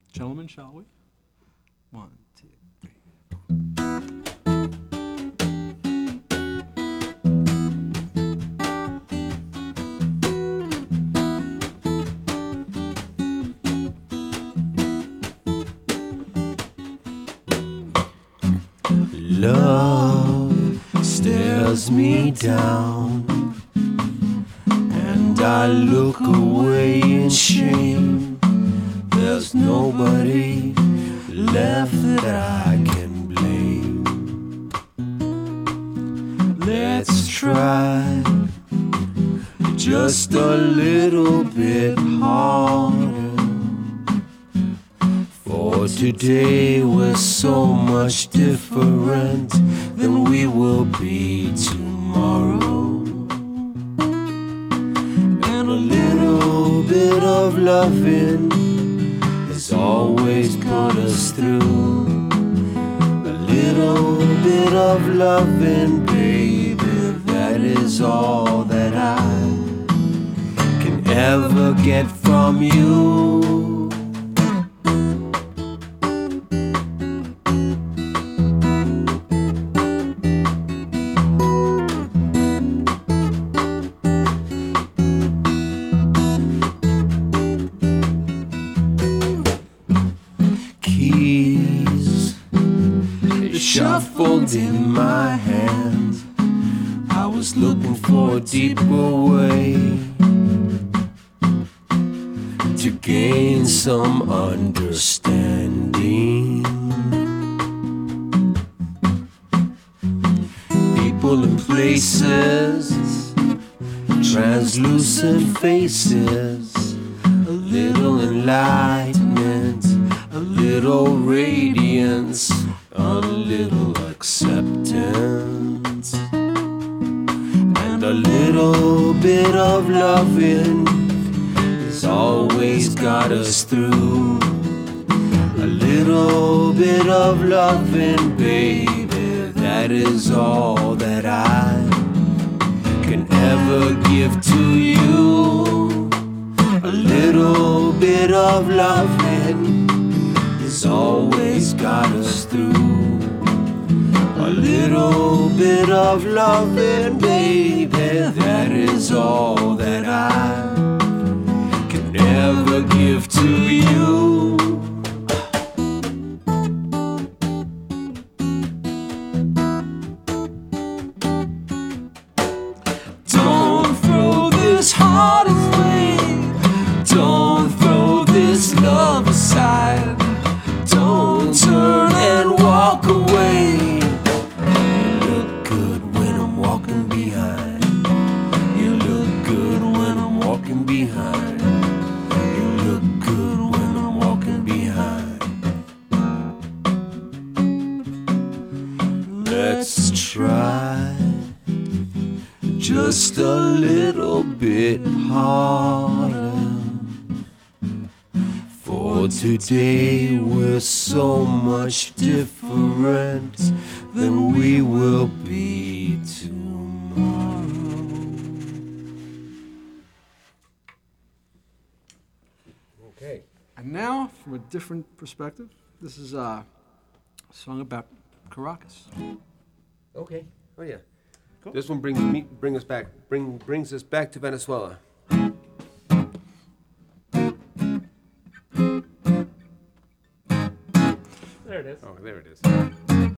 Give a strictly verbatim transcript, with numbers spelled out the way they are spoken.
Gentlemen, shall we? One, two, three. Love stares me down, and I look away in shame. There's nobody left that I can blame. Let's try just a little bit harder. For today we're so much different than we will be tomorrow. And a little bit of loving has always put us through. A little bit of loving, baby, that is all that I can ever get from you. Keys shuffled in my hand. I was looking for a deeper way to gain some understanding. People and places, translucent faces, a little enlightenment, a little radiance, a little acceptance, and a little bit of loving has always got us through. A little bit of loving, baby, that is all that I can ever give to you. A little bit of loving has always got us through. A little bit of loving, baby, that is all that I can ever give to you. Don't throw this heart away. Don't throw this love aside. Don't turn and walk away. You look good when I'm walking behind. You look good when I'm walking behind. You look good when I'm walking behind. Let's try just a little bit harder. For today we're so much different than we will be tomorrow. Okay. And now, from a different perspective, this is uh, a song about Caracas. Okay. Oh yeah. Cool. This one brings me bring us back bring brings us back to Venezuela. There it is. Oh, there it is.